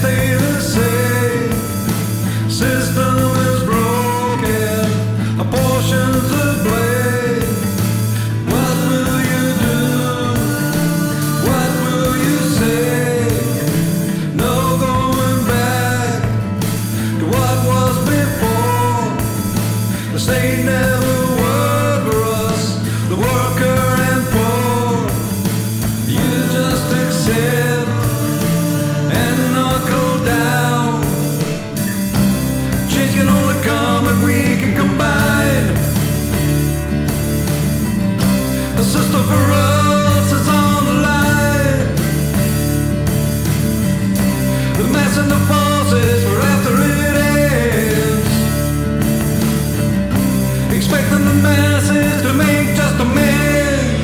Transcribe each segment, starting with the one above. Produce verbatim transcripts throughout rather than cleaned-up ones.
stay the same. System is broken, a portion's to blame. What will you do? What will you say? No going back to what was before. The state never worked for us, the worker and poor. You just accept and knuckle down. Change can only come if we can combine. The system for us is on the line. The mass and the forces were after it ends, expecting the masses to make just amends.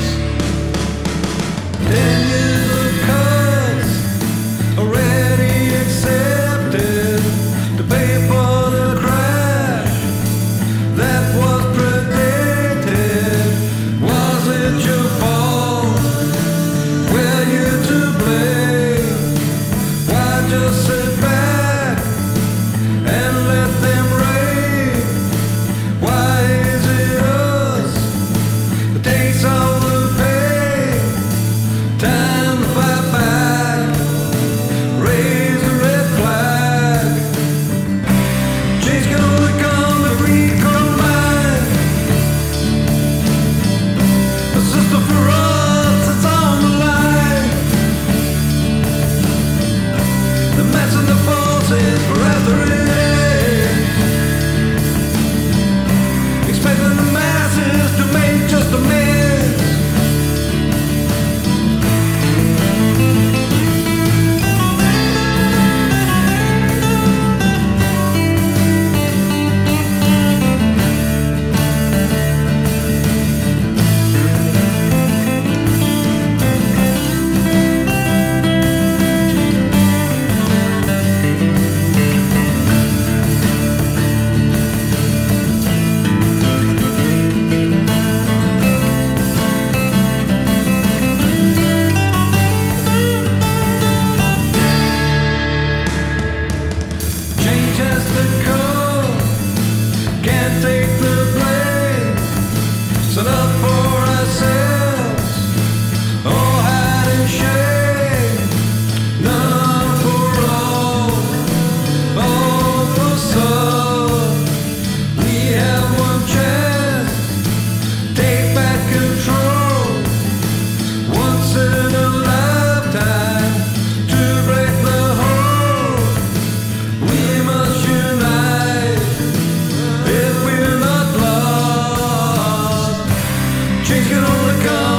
Ten years of cuts already accepted to pay for the crash that was predicted. Was it your fault? Were you to blame? Why just sit back and let them rain? Why is it us that takes all the pain? Time to fight back, raise the red flag. Change can only come if we combine. The system for us, it's on the line. The mass and the forces were after it ends, expecting the masses to make just amends. Change has to come, can't take the blame. Set up for ourselves, all hide in shame. None for all, all for some. We have one chance, take back control. Once in a lifetime to break the hold. We must unite if we're not lost. Change can only come